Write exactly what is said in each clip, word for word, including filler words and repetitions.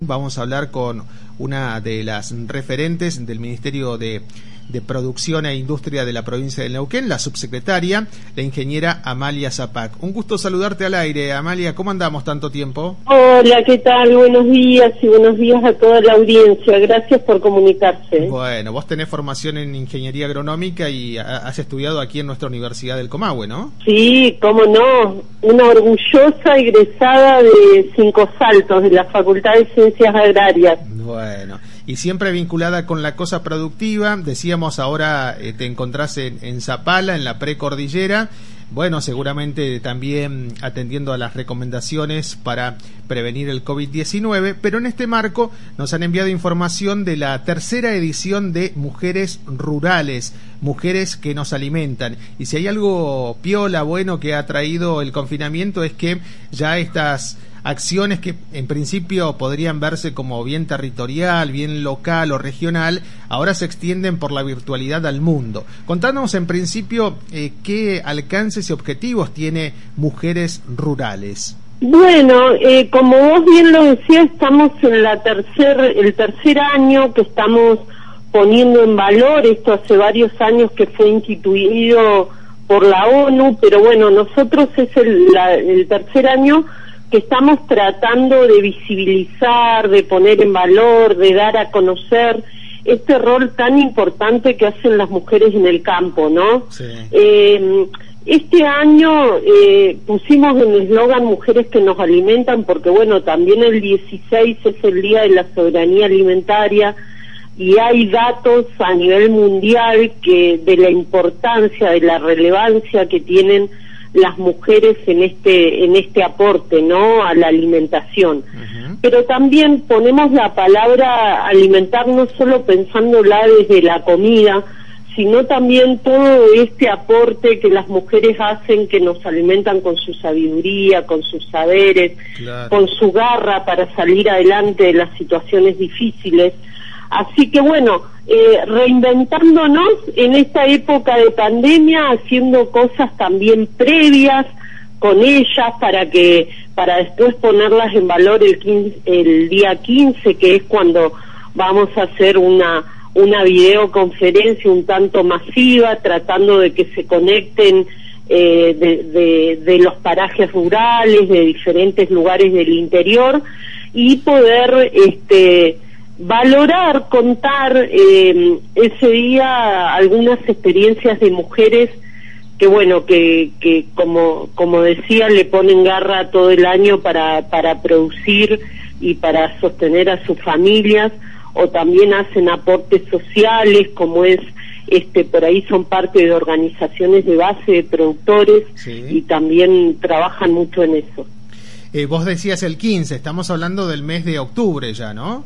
Vamos a hablar con una de las referentes del Ministerio de, de Producción e Industria de la provincia de Neuquén, la subsecretaria, la ingeniera Amalia Zapac. Un gusto saludarte al aire, Amalia. ¿Cómo andamos tanto tiempo? Hola, ¿qué tal? Buenos días y buenos días a toda la audiencia. Gracias por comunicarse. Bueno, vos tenés formación en Ingeniería Agronómica y has estudiado aquí en nuestra Universidad del Comahue, ¿no? Sí, cómo no. Una orgullosa egresada de Cinco Saltos, de la Facultad de Ciencias Agrarias. Bueno, y siempre vinculada con la cosa productiva. Decíamos, ahora eh, te encontrás en, en Zapala, en la precordillera. Bueno, seguramente también atendiendo a las recomendaciones para prevenir el COVID diecinueve, pero en este marco nos han enviado información de la tercera edición de Mujeres Rurales, Mujeres que nos alimentan. Y si hay algo piola, bueno, que ha traído el confinamiento, es que ya estas acciones que en principio podrían verse como bien territorial, bien local o regional, ahora se extienden por la virtualidad al mundo. Contanos en principio eh, qué alcances y objetivos tiene Mujeres Rurales. Bueno, eh, como vos bien lo decías, estamos en la tercer, el tercer año que estamos poniendo en valor. Esto hace varios años que fue instituido por la ONU, pero bueno, nosotros es el, la, el tercer año que estamos tratando de visibilizar, de poner en valor, de dar a conocer este rol tan importante que hacen las mujeres en el campo, ¿no? Sí. Eh, este año eh, pusimos en el eslogan Mujeres que nos alimentan, porque bueno, también el dieciséis es el Día de la Soberanía Alimentaria y hay datos a nivel mundial que de la importancia, de la relevancia que tienen las mujeres en este en este aporte, ¿no?, a la alimentación. Uh-huh. Pero también ponemos la palabra alimentar no solo pensándola desde la comida, sino también todo este aporte que las mujeres hacen, que nos alimentan con su sabiduría, con sus saberes, claro, con su garra para salir adelante de las situaciones difíciles. Así que bueno, eh, reinventándonos en esta época de pandemia, haciendo cosas también previas con ellas para que para después ponerlas en valor el, quince, el día quince, que es cuando vamos a hacer una una videoconferencia un tanto masiva, tratando de que se conecten eh, de, de, de los parajes rurales, de diferentes lugares del interior, y poder este valorar, contar eh, ese día algunas experiencias de mujeres que bueno, que, que como, como decía, le ponen garra todo el año para, para producir y para sostener a sus familias, o también hacen aportes sociales, como es este por ahí son parte de organizaciones de base de productores. Sí. Y también trabajan mucho en eso. Eh, vos decías el quince, estamos hablando del mes de octubre ya, ¿no?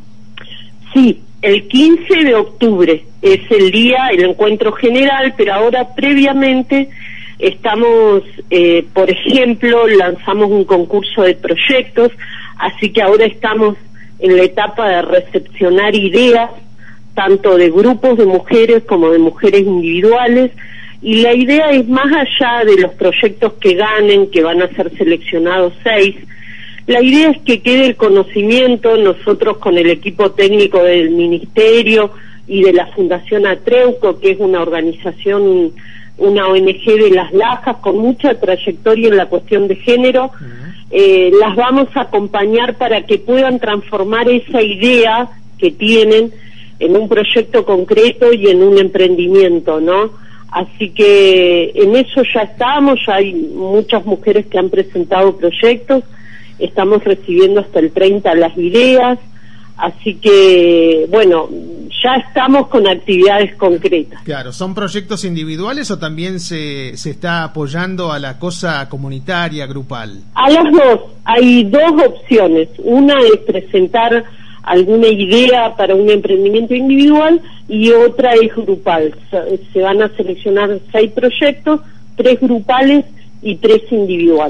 Sí, el quince de octubre es el día, el encuentro general, pero ahora previamente estamos, eh, por ejemplo, lanzamos un concurso de proyectos, así que ahora estamos en la etapa de recepcionar ideas, tanto de grupos de mujeres como de mujeres individuales, y la idea es, más allá de los proyectos que ganen, que van a ser seleccionados seis, la idea es que quede el conocimiento. Nosotros con el equipo técnico del Ministerio y de la Fundación Atreuco, que es una organización, una O N G de Las Lajas con mucha trayectoria en la cuestión de género, uh-huh, eh, las vamos a acompañar para que puedan transformar esa idea que tienen en un proyecto concreto y en un emprendimiento, ¿no? Así que en eso ya estamos, ya hay muchas mujeres que han presentado proyectos. Estamos recibiendo hasta el treinta las ideas, así que, bueno, ya estamos con actividades concretas. Claro, ¿son proyectos individuales o también se, se está apoyando a la cosa comunitaria, grupal? A las dos, hay dos opciones. Una es presentar alguna idea para un emprendimiento individual y otra es grupal. Se van a seleccionar seis proyectos, tres grupales y tres individuales.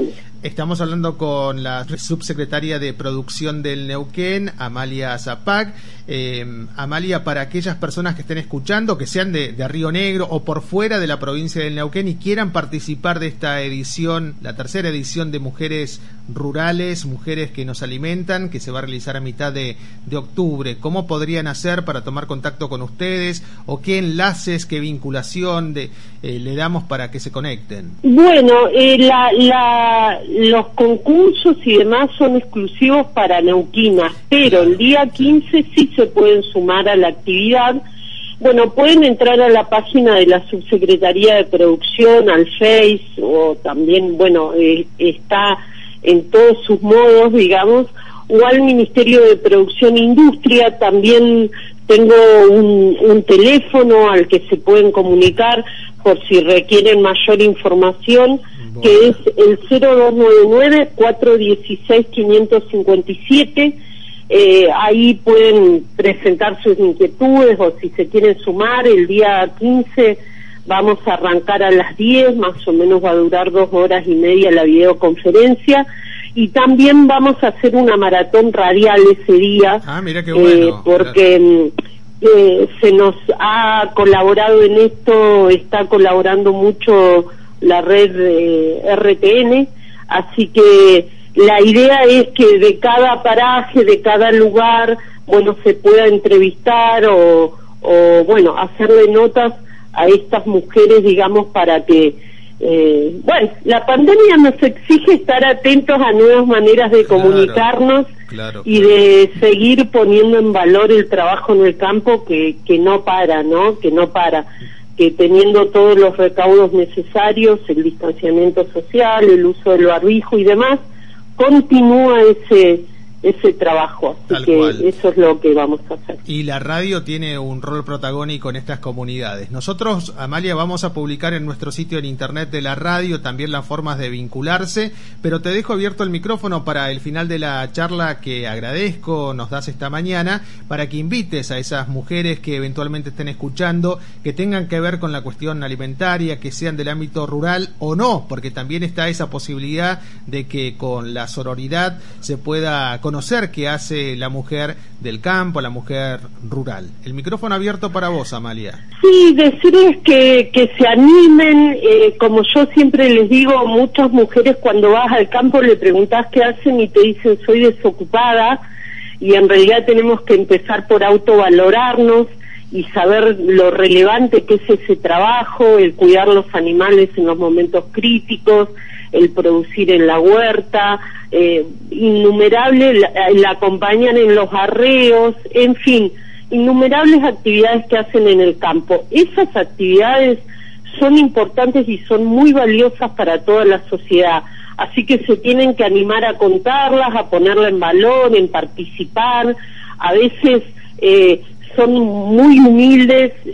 Estamos hablando con la subsecretaria de Producción del Neuquén, Amalia Zapac. Eh, Amalia, para aquellas personas que estén escuchando, que sean de, de Río Negro o por fuera de la provincia del Neuquén y quieran participar de esta edición, la tercera edición de Mujeres Rurales, Mujeres que nos alimentan, que se va a realizar a mitad de, de octubre, ¿cómo podrían hacer para tomar contacto con ustedes? ¿O qué enlaces, qué vinculación de, eh, le damos para que se conecten? Bueno, eh, la, la, los concursos y demás son exclusivos para neuquinas, pero el día quince sí se pueden sumar a la actividad. Bueno, pueden entrar a la página de la Subsecretaría de Producción, al Face, o también, bueno, eh, está en todos sus modos, digamos, o al Ministerio de Producción e Industria. También tengo un, un teléfono al que se pueden comunicar por si requieren mayor información, bueno, que es el cero dos nueve nueve, cuatro uno seis, cinco cinco siete. Eh, ahí pueden presentar sus inquietudes o si se quieren sumar. El día quince vamos a arrancar a las diez, más o menos va a durar dos horas y media la videoconferencia, y también vamos a hacer una maratón radial ese día. Ah, mira qué bueno. Eh, porque claro. eh, se nos ha colaborado en esto, está colaborando mucho la red de R T N, así que la idea es que de cada paraje, de cada lugar, bueno, se pueda entrevistar o, o bueno, hacerle notas a estas mujeres, digamos, para que, eh, bueno, la pandemia nos exige estar atentos a nuevas maneras de claro, comunicarnos claro, y claro. de seguir poniendo en valor el trabajo en el campo que, que no para, ¿no? Que no para. Que teniendo todos los recaudos necesarios, el distanciamiento social, el uso del barbijo y demás, continúa ese ese trabajo, así Tal que cual. Eso es lo que vamos a hacer. Y la radio tiene un rol protagónico en estas comunidades. Nosotros, Amalia, vamos a publicar en nuestro sitio en internet de la radio también las formas de vincularse, pero te dejo abierto el micrófono para el final de la charla, que agradezco nos das esta mañana, para que invites a esas mujeres que eventualmente estén escuchando, que tengan que ver con la cuestión alimentaria, que sean del ámbito rural o no, porque también está esa posibilidad de que con la sororidad se pueda conocer qué hace la mujer del campo, la mujer rural. El micrófono abierto para vos, Amalia. Sí, decirles que, que se animen, eh, como yo siempre les digo, muchas mujeres cuando vas al campo le preguntás qué hacen y te dicen soy desocupada, y en realidad tenemos que empezar por autovalorarnos y saber lo relevante que es ese trabajo, el cuidar los animales en los momentos críticos, el producir en la huerta, eh, innumerables, la, la acompañan en los arreos, en fin, innumerables actividades que hacen en el campo. Esas actividades son importantes y son muy valiosas para toda la sociedad, así que se tienen que animar a contarlas, a ponerla en valor, en participar. A veces eh, son muy humildes eh,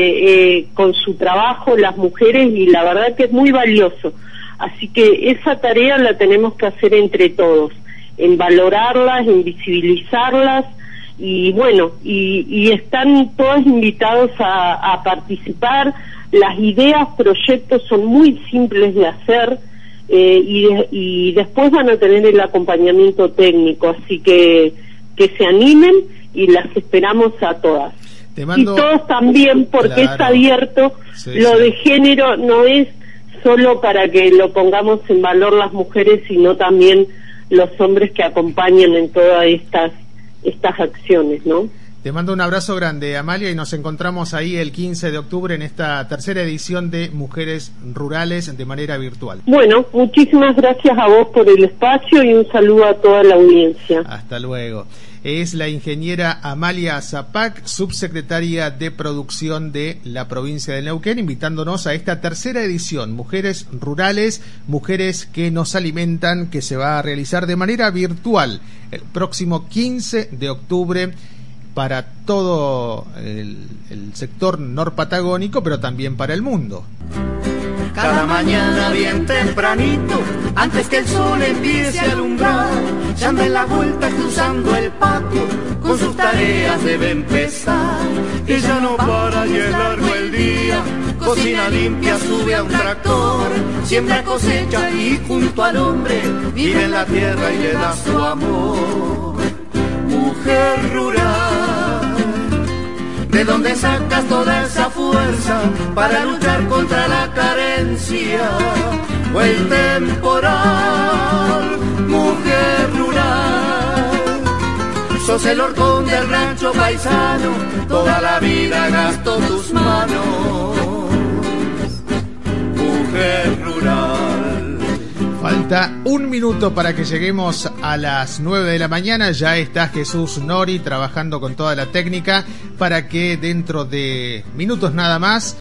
eh, con su trabajo las mujeres, y la verdad que es muy valioso. Así que esa tarea la tenemos que hacer entre todos, en valorarlas, en visibilizarlas, y bueno, y, y están todos invitados a, a participar. Las ideas, proyectos son muy simples de hacer, eh, y, de, y después van a tener el acompañamiento técnico, así que que se animen y las esperamos a todas. Te mando... Y todos también, porque claro. Es abierto, sí, lo sí. de género no es solo para que lo pongamos en valor las mujeres, sino también los hombres que acompañan en todas estas estas acciones, ¿no? Te mando un abrazo grande, Amalia, y nos encontramos ahí el quince de octubre en esta tercera edición de Mujeres Rurales de manera virtual. Bueno, muchísimas gracias a vos por el espacio y un saludo a toda la audiencia. Hasta luego. Es la ingeniera Amalia Zapac, subsecretaria de Producción de la provincia de Neuquén, invitándonos a esta tercera edición, Mujeres Rurales, Mujeres que nos alimentan, que se va a realizar de manera virtual el próximo quince de octubre para todo el, el sector norpatagónico, pero también para el mundo. Cada mañana bien tempranito, antes que el sol empiece a alumbrar, ya anda en la vuelta cruzando el patio, con sus tareas debe empezar. Ella no para y es largo el día, cocina limpia, sube a un tractor, siembra, cosecha y junto al hombre vive en la tierra y le da su amor. Mujer rural, ¿de dónde sacas toda esa fuerza para luchar contra la carencia o el temporal? Mujer rural, sos el horcón del rancho paisano, toda la vida gastó tus manos. Mujer rural. Falta un minuto para que lleguemos a las nueve de la mañana. Ya está Jesús Nori trabajando con toda la técnica para que dentro de minutos nada más